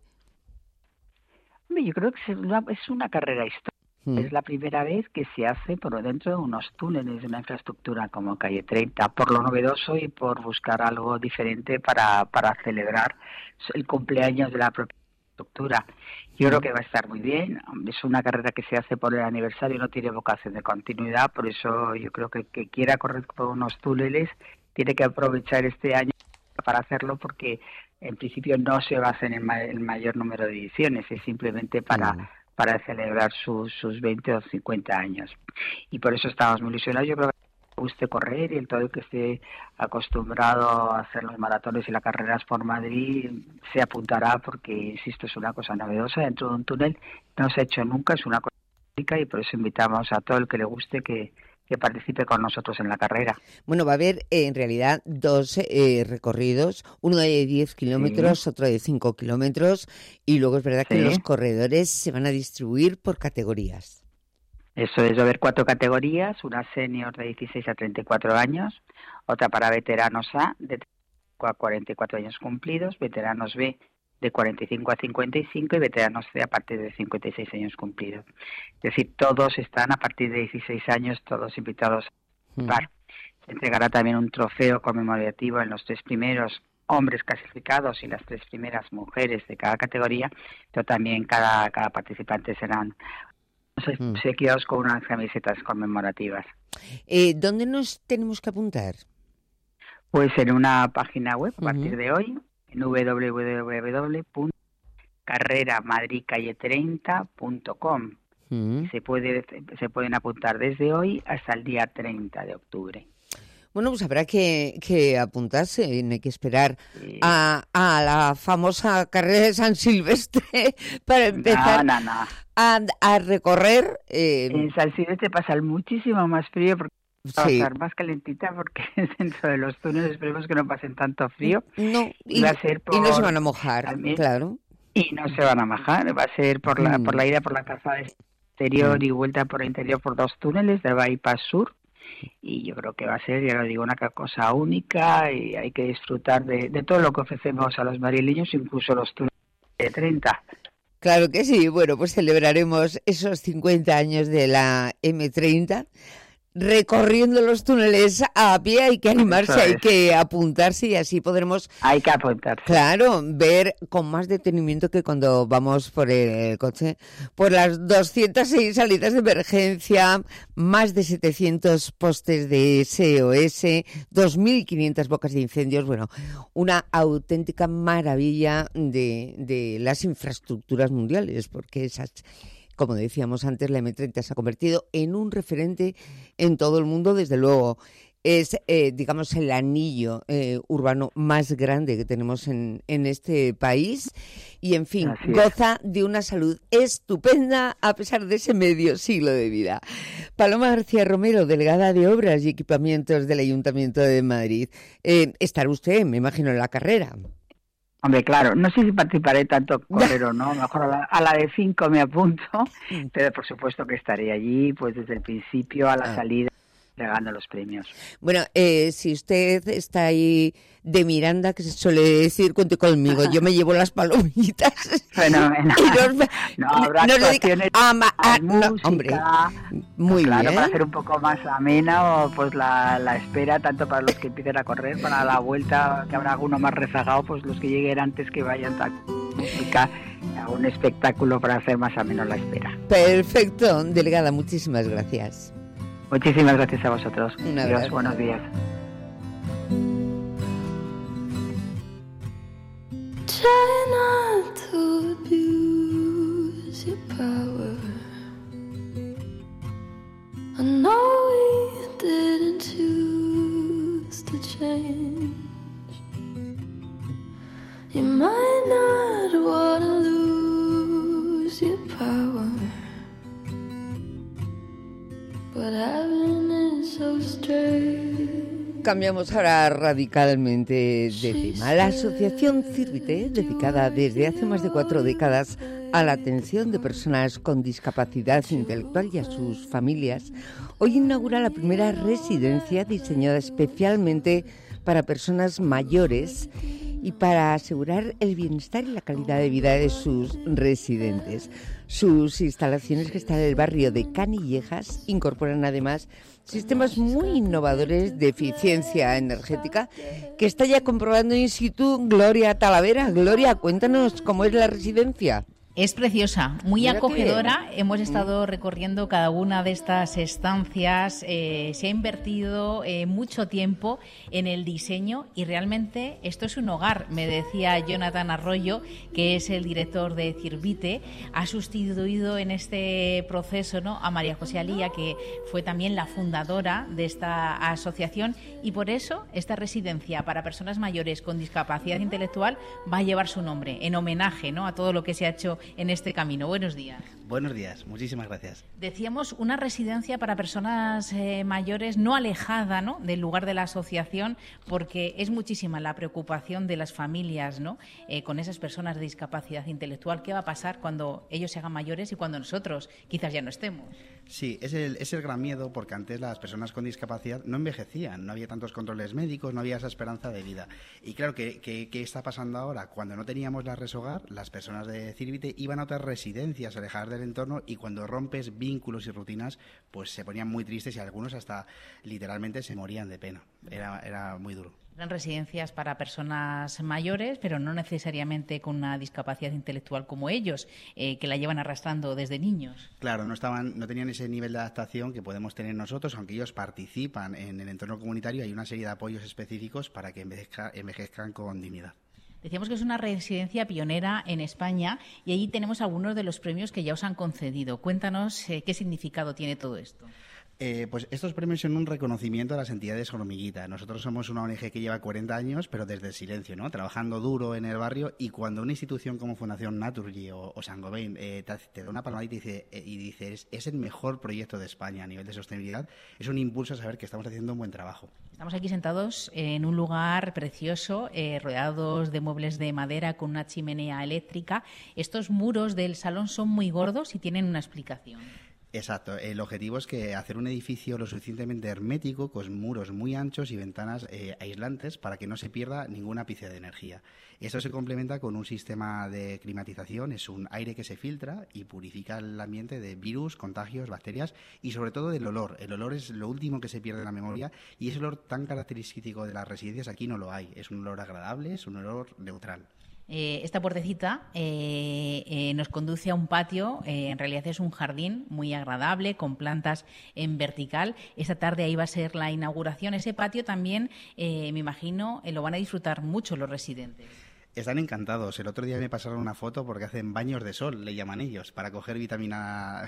Yo creo que es una carrera histórica. Es la primera vez que se hace por dentro de unos túneles de una infraestructura como Calle 30, por lo novedoso y por buscar algo diferente para celebrar el cumpleaños de la propia infraestructura. Yo creo que va a estar muy bien. Es una carrera que se hace por el aniversario, no tiene vocación de continuidad, por eso yo creo que quiera correr por unos túneles tiene que aprovechar este año para hacerlo, porque en principio no se basa en el mayor número de ediciones, es simplemente para celebrar sus 20 o 50 años. Y por eso estamos muy ilusionados. Yo creo que le guste correr y todo el que esté acostumbrado a hacer los maratones y las carreras por Madrid se apuntará, porque, insisto, es una cosa novedosa dentro de un túnel. No se ha hecho nunca, es una cosa única, y por eso invitamos a todo el que le guste que participe con nosotros en la carrera. Bueno, va a haber en realidad dos recorridos, uno de 10 kilómetros, otro de 5 kilómetros, y luego es verdad que los corredores se van a distribuir por categorías. Eso es, va a haber 4 categorías, una senior de 16 a 34 años, otra para veteranos A de 35 a 44 años cumplidos, veteranos B de 45 a 55 y veteranos C a partir de 56 años cumplidos. Es decir, todos están a partir de 16 años, todos invitados a participar. Se entregará también un trofeo conmemorativo en los 3 primeros hombres clasificados y las 3 primeras mujeres de cada categoría, pero también cada participante serán obsequiados con unas camisetas conmemorativas. ¿Dónde nos tenemos que apuntar? Pues en una página web a partir de hoy, en www.carreramadridcalle30.com. Se pueden apuntar desde hoy hasta el día 30 de octubre. Bueno, pues habrá que apuntarse, hay que esperar a la famosa carrera de San Silvestre para empezar a recorrer. En San Silvestre pasa muchísimo más frío porque va a estar más calentita porque dentro de los túneles esperemos que no pasen tanto frío. No, y no se van a mojar, también, claro. Y no se van a mojar, va a ser por la ida por la calzada exterior y vuelta por el interior por 2 túneles de Bypass Sur. Y yo creo que va a ser, ya lo digo, una cosa única y hay que disfrutar de todo lo que ofrecemos a los madrileños, incluso los túneles de 30. Claro que sí. Bueno, pues celebraremos esos 50 años de la M30 recorriendo los túneles a pie. Hay que animarse, hay que apuntarse y así podremos... Hay que apuntarse. Claro, ver con más detenimiento que cuando vamos por el coche, por las 206 salidas de emergencia, más de 700 postes de SOS, 2.500 bocas de incendios. Bueno, una auténtica maravilla de las infraestructuras mundiales, porque esas... Como decíamos antes, la M30 se ha convertido en un referente en todo el mundo. Desde luego, es, digamos, el anillo urbano más grande que tenemos en este país. Y, en fin, goza de una salud estupenda a pesar de ese medio siglo de vida. Paloma García Romero, delegada de Obras y Equipamientos del Ayuntamiento de Madrid. Estará usted, me imagino, en la carrera. Hombre, claro, no sé si participaré tanto correr o no, mejor a la de 5 me apunto, pero por supuesto que estaré allí, pues desde el principio a la salida, entregando los premios. Bueno, si usted está ahí de Miranda, que se suele decir, cuente conmigo, yo me llevo las palomitas. Fenomenal. No, habrá actuaciones, música, hombre, muy claro, bien. Para hacer un poco más amena pues la espera, tanto para los que empiecen a correr, para la vuelta, que habrá alguno más rezagado, pues los que lleguen antes que vayan a música, a un espectáculo para hacer más ameno la espera. Perfecto, delegada, muchísimas gracias. Muchísimas gracias a vosotros. Un abrazo. Dios, buenos días. Try not to abuse your power. I know we didn't choose to change. You might not want to lose your power, but having it so strange. Cambiamos ahora radicalmente de tema. La Asociación Círvite, dedicada desde hace más de 4 décadas a la atención de personas con discapacidad intelectual y a sus familias, hoy inaugura la primera residencia diseñada especialmente para personas mayores y para asegurar el bienestar y la calidad de vida de sus residentes. Sus instalaciones, que están en el barrio de Canillejas, incorporan además sistemas muy innovadores de eficiencia energética que está ya comprobando in situ Gloria Talavera. Gloria, cuéntanos cómo es la residencia. Es preciosa, muy Mira acogedora. Hemos estado recorriendo cada una de estas estancias. Se ha invertido mucho tiempo en el diseño y realmente esto es un hogar. Me decía Jonathan Arroyo, que es el director de Círvite, ha sustituido en este proceso, ¿no?, a María José Alía, que fue también la fundadora de esta asociación, y por eso esta residencia para personas mayores con discapacidad intelectual va a llevar su nombre, en homenaje, ¿no?, a todo lo que se ha hecho en este camino. Buenos días. Buenos días, muchísimas gracias. Decíamos una residencia para personas mayores no alejada, ¿no?, del lugar de la asociación, porque es muchísima la preocupación de las familias, ¿no?, con esas personas de discapacidad intelectual. ¿Qué va a pasar cuando ellos se hagan mayores y cuando nosotros quizás ya no estemos? Sí, es el gran miedo, porque antes las personas con discapacidad no envejecían, no había tantos controles médicos, no había esa esperanza de vida. Y claro, ¿qué está pasando ahora? Cuando no teníamos la Res Hogar, las personas de Círvite iban a otras residencias alejadas del entorno, y cuando rompes vínculos y rutinas, pues se ponían muy tristes y algunos hasta literalmente se morían de pena. Era muy duro. Eran residencias para personas mayores, pero no necesariamente con una discapacidad intelectual como ellos, que la llevan arrastrando desde niños. Claro, no tenían ese nivel de adaptación que podemos tener nosotros, aunque ellos participan en el entorno comunitario. Hay una serie de apoyos específicos para que envejezcan con dignidad. Decíamos que es una residencia pionera en España y allí tenemos algunos de los premios que ya os han concedido. Cuéntanos qué significado tiene todo esto. Pues estos premios son un reconocimiento a las entidades hormiguita. Nosotros somos una ONG que lleva 40 años, pero desde el silencio, ¿no? Trabajando duro en el barrio, y cuando una institución como Fundación Naturgy o Saint-Gobain te da una palmadita y dice es el mejor proyecto de España a nivel de sostenibilidad, es un impulso a saber que estamos haciendo un buen trabajo. Estamos aquí sentados en un lugar precioso, rodeados de muebles de madera con una chimenea eléctrica. Estos muros del salón son muy gordos y tienen una explicación. Exacto. El objetivo es que hacer un edificio lo suficientemente hermético, con muros muy anchos y ventanas aislantes para que no se pierda ningún ápice de energía. Eso se complementa con un sistema de climatización, es un aire que se filtra y purifica el ambiente de virus, contagios, bacterias y sobre todo del olor. El olor es lo último que se pierde en la memoria y ese olor tan característico de las residencias aquí no lo hay. Es un olor agradable, es un olor neutral. Esta puertecita nos conduce a un patio, en realidad es un jardín muy agradable, con plantas en vertical. Esta tarde ahí va a ser la inauguración. Ese patio también, me imagino, lo van a disfrutar mucho los residentes. Están encantados. El otro día me pasaron una foto porque hacen baños de sol, le llaman ellos, para coger vitamina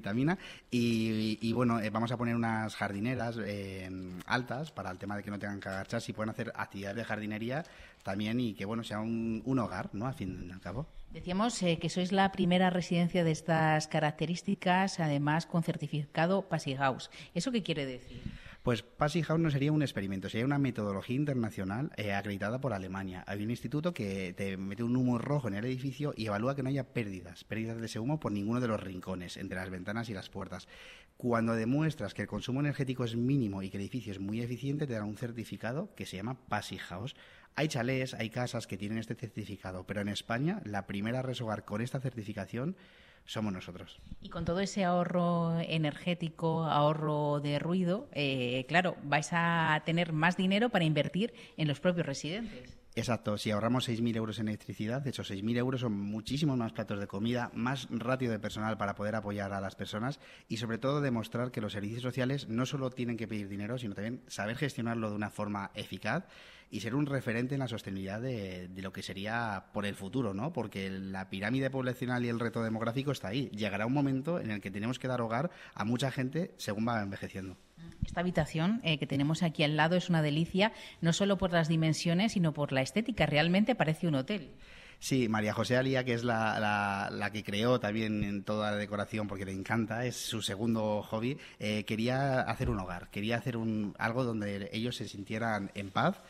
y bueno, vamos a poner unas jardineras altas para el tema de que no tengan que agacharse y puedan hacer actividades de jardinería también y que bueno sea un hogar, ¿no? Al fin y al cabo. Decíamos que sois la primera residencia de estas características, además con certificado Passy House. ¿Eso qué quiere decir? Pues Passy House no sería un experimento, sería una metodología internacional acreditada por Alemania. Hay un instituto que te mete un humo rojo en el edificio y evalúa que no haya pérdidas de ese humo por ninguno de los rincones, entre las ventanas y las puertas. Cuando demuestras que el consumo energético es mínimo y que el edificio es muy eficiente, te dan un certificado que se llama Passy House. Hay chalés, hay casas que tienen este certificado, pero en España la primera Res Hogar con esta certificación somos nosotros. Y con todo ese ahorro energético, ahorro de ruido, claro, vais a tener más dinero para invertir en los propios residentes. Exacto, si ahorramos 6.000 euros en electricidad, de hecho 6.000 euros son muchísimos más platos de comida, más ratio de personal para poder apoyar a las personas y sobre todo demostrar que los servicios sociales no solo tienen que pedir dinero, sino también saber gestionarlo de una forma eficaz y ser un referente en la sostenibilidad de lo que sería por el futuro, ¿no? Porque la pirámide poblacional y el reto demográfico está ahí. Llegará un momento en el que tenemos que dar hogar a mucha gente según va envejeciendo. Esta habitación que tenemos aquí al lado es una delicia, no solo por las dimensiones, sino por la estética. Realmente parece un hotel. Sí, María José Alía, que es la que creó también en toda la decoración porque le encanta, es su segundo hobby, quería hacer un hogar, quería hacer algo donde ellos se sintieran en paz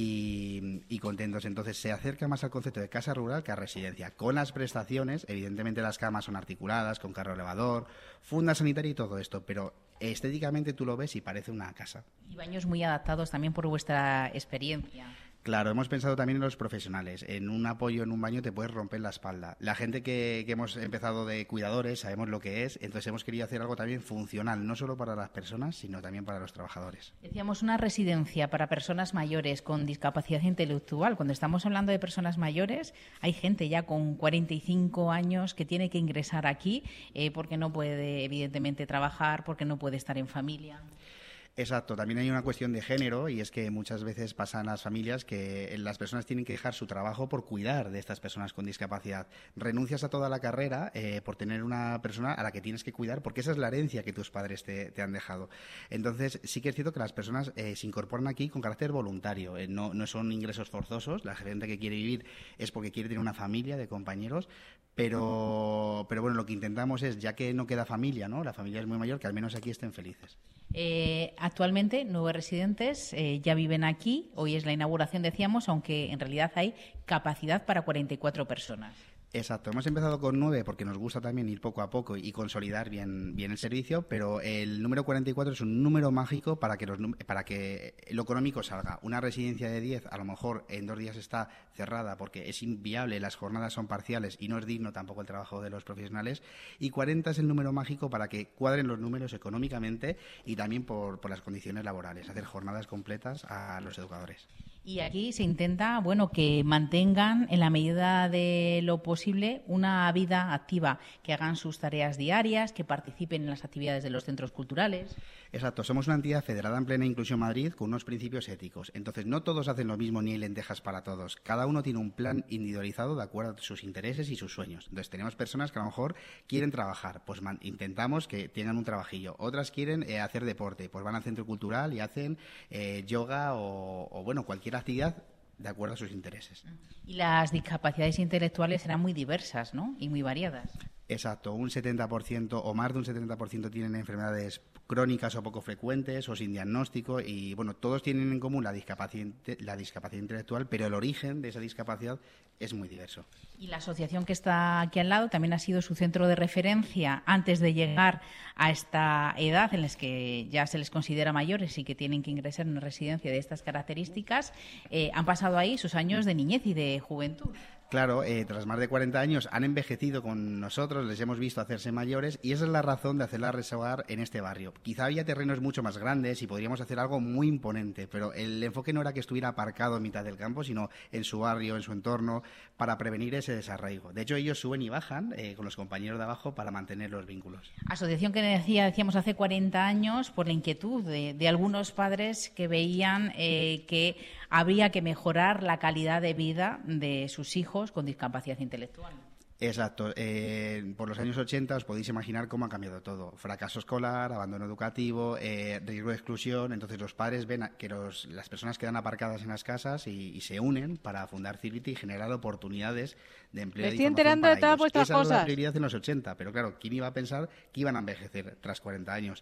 y contentos. Entonces se acerca más al concepto de casa rural que a residencia. Con las prestaciones, evidentemente las camas son articuladas, con carro elevador, funda sanitaria y todo esto, pero estéticamente tú lo ves y parece una casa. Y baños muy adaptados también por vuestra experiencia. Claro, hemos pensado también en los profesionales. En un apoyo en un baño te puedes romper la espalda. La gente que hemos empezado de cuidadores sabemos lo que es, entonces hemos querido hacer algo también funcional, no solo para las personas, sino también para los trabajadores. Decíamos una residencia para personas mayores con discapacidad intelectual. Cuando estamos hablando de personas mayores, hay gente ya con 45 años que tiene que ingresar aquí porque no puede, evidentemente, trabajar, porque no puede estar en familia. Exacto, también hay una cuestión de género y es que muchas veces pasan las familias que las personas tienen que dejar su trabajo por cuidar de estas personas con discapacidad. Renuncias a toda la carrera por tener una persona a la que tienes que cuidar porque esa es la herencia que tus padres te han dejado. Entonces sí que es cierto que las personas se incorporan aquí con carácter voluntario, no son ingresos forzosos, la gente que quiere vivir es porque quiere tener una familia de compañeros, pero bueno, lo que intentamos es, ya que no queda familia, ¿no? La familia es muy mayor, que al menos aquí estén felices. Actualmente 9 residentes ya viven aquí. Hoy es la inauguración, decíamos, aunque en realidad hay capacidad para 44 personas. Exacto, hemos empezado con 9 porque nos gusta también ir poco a poco y consolidar bien el servicio, pero el número 44 es un número mágico para que lo económico salga. Una residencia de 10 a lo mejor en 2 días está cerrada porque es inviable, las jornadas son parciales y no es digno tampoco el trabajo de los profesionales, y 40 es el número mágico para que cuadren los números económicamente y también por las condiciones laborales, hacer jornadas completas a los educadores. Y aquí se intenta, bueno, que mantengan en la medida de lo posible una vida activa, que hagan sus tareas diarias, que participen en las actividades de los centros culturales. Exacto, somos una entidad federada en plena Inclusión Madrid con unos principios éticos. Entonces, no todos hacen lo mismo ni hay lentejas para todos. Cada uno tiene un plan individualizado de acuerdo a sus intereses y sus sueños. Entonces, tenemos personas que a lo mejor quieren trabajar, pues intentamos que tengan un trabajillo. Otras quieren hacer deporte, pues van al centro cultural y hacen yoga o bueno, cualquier actividad de acuerdo a sus intereses. Y las discapacidades intelectuales serán muy diversas, ¿no? Y muy variadas. Exacto, un 70% o más de un 70% tienen enfermedades crónicas o poco frecuentes o sin diagnóstico y, bueno, todos tienen en común la discapacidad intelectual, pero el origen de esa discapacidad es muy diverso. Y la asociación que está aquí al lado también ha sido su centro de referencia antes de llegar a esta edad en la que ya se les considera mayores y que tienen que ingresar en una residencia de estas características. Han pasado ahí sus años de niñez y de juventud. Claro, tras más de 40 años han envejecido con nosotros, les hemos visto hacerse mayores y esa es la razón de hacerla resogar en este barrio. Quizá había terrenos mucho más grandes y podríamos hacer algo muy imponente, pero el enfoque no era que estuviera aparcado en mitad del campo, sino en su barrio, en su entorno, para prevenir ese desarraigo. De hecho, ellos suben y bajan con los compañeros de abajo para mantener los vínculos. Asociación que decíamos hace 40 años por la inquietud de algunos padres que veían que habría que mejorar la calidad de vida de sus hijos con discapacidad intelectual. Exacto. Por los años 80 os podéis imaginar cómo ha cambiado todo. Fracaso escolar, abandono educativo, riesgo de exclusión. Entonces los padres ven que las personas quedan aparcadas en las casas y se unen para fundar Civity y generar oportunidades de empleo. Me estoy enterando de todas vuestras cosas. Esa era la prioridad en los 80, pero claro, ¿quién iba a pensar que iban a envejecer tras 40 años?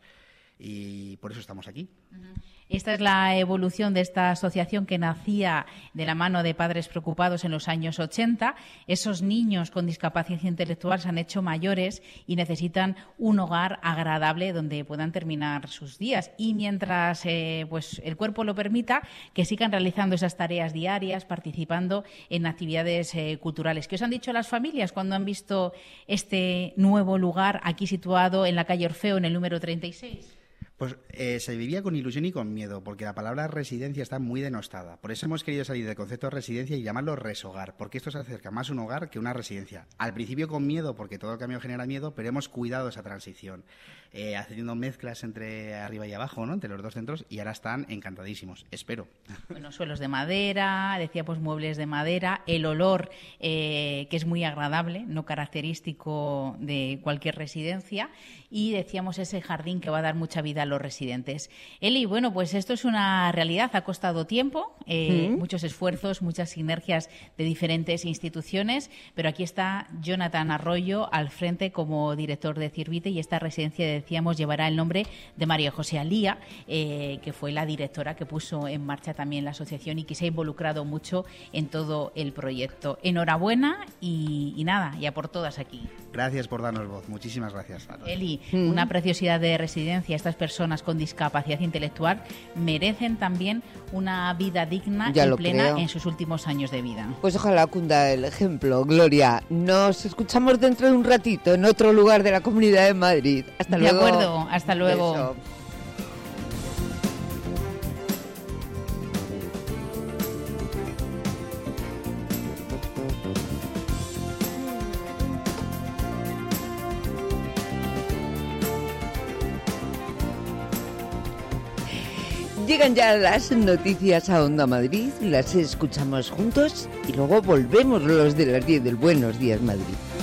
Y por eso estamos aquí. Esta es la evolución de esta asociación que nacía de la mano de padres preocupados en los años 80. Esos niños con discapacidad intelectual se han hecho mayores y necesitan un hogar agradable donde puedan terminar sus días. Y mientras pues el cuerpo lo permita, que sigan realizando esas tareas diarias, participando en actividades culturales. ¿Qué os han dicho las familias cuando han visto este nuevo lugar aquí situado en la calle Orfeo, en el número 36? Pues se vivía con ilusión y con miedo, porque la palabra residencia está muy denostada. Por eso hemos querido salir del concepto de residencia y llamarlo reshogar, porque esto se acerca más a un hogar que a una residencia. Al principio con miedo, porque todo cambio genera miedo, pero hemos cuidado esa transición, haciendo mezclas entre arriba y abajo, ¿no?, entre los dos centros, y ahora están encantadísimos, espero. Bueno, suelos de madera, decía pues muebles de madera, el olor que es muy agradable, no característico de cualquier residencia, y decíamos ese jardín que va a dar mucha vida a los residentes. Eli, bueno, pues esto es una realidad, ha costado tiempo, muchos esfuerzos, muchas sinergias de diferentes instituciones, pero aquí está Jonathan Arroyo al frente como director de Civity y esta residencia, decíamos, llevará el nombre de María José Alía, que fue la directora que puso en marcha también la asociación y que se ha involucrado mucho en todo el proyecto. Enhorabuena y nada, ya por todas aquí. Gracias por darnos voz, muchísimas gracias. Eli, una preciosidad de residencia. Estas personas con discapacidad intelectual merecen también una vida digna y plena en sus últimos años de vida. Pues ojalá cunda el ejemplo, Gloria. Nos escuchamos dentro de un ratito en otro lugar de la Comunidad de Madrid. Hasta luego. De acuerdo, hasta luego. Beso. Llegan ya las noticias a Onda Madrid, las escuchamos juntos y luego volvemos los de las 10 del Buenos Días Madrid.